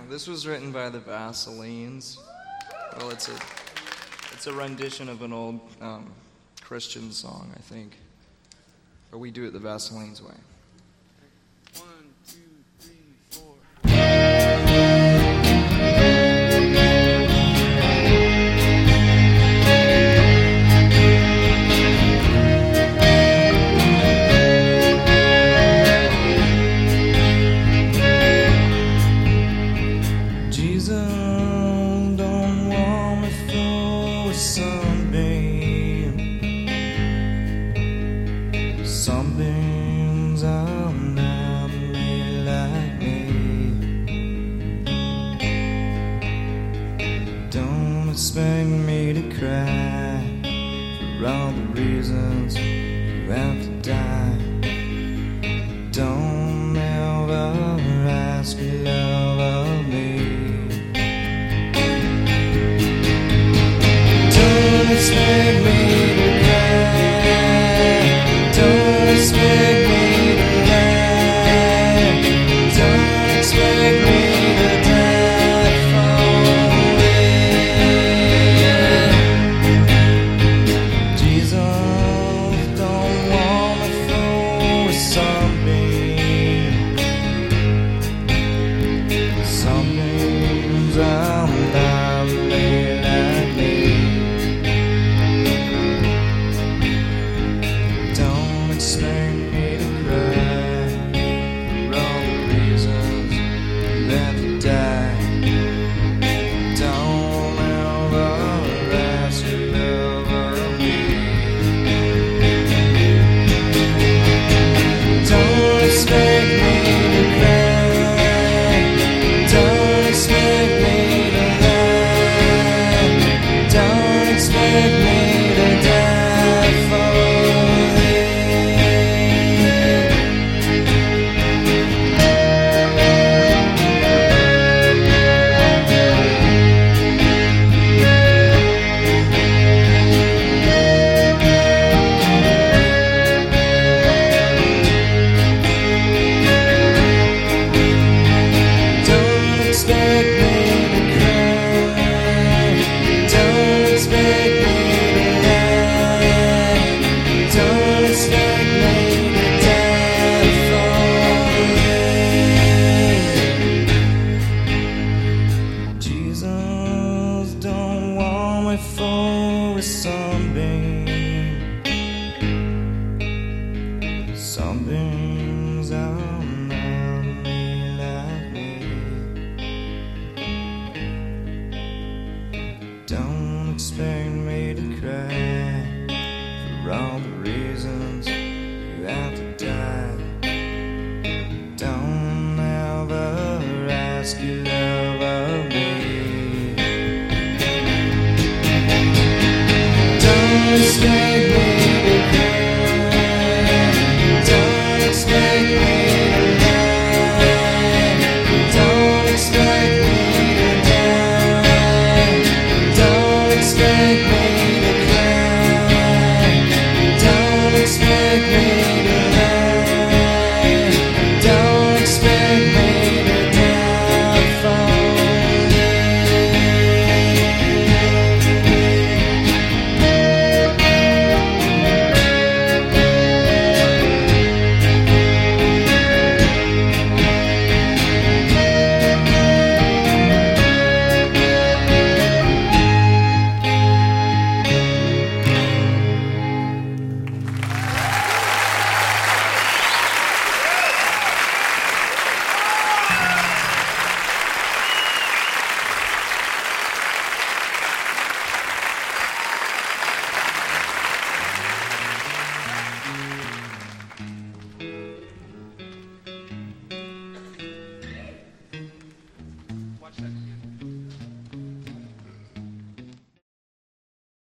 This was written by the Vaselines. Well, it's a rendition of an old Christian song, I think. Or we do it the Vaselines way. 1, 2, 3, 4. Something's I'm not made like me. Don't expect me to cry for all the reasons you have to die. Don't ever ask your love of me. Don't expect me to cry. Don't expect me to lie. Don't expect me to die for it. Jesus don't want me for something. Something's I'm not made like me. Don't expect me to cry for all the reasons you have to die. Don't ever ask your love of me. Don't expect me to cry. Don't expect me to lie. Don't expect me to die for for something. Something's I'm not made like me. Don't expect me to cry for all the reasons you have to die. Don't ever ask your love of me. Stay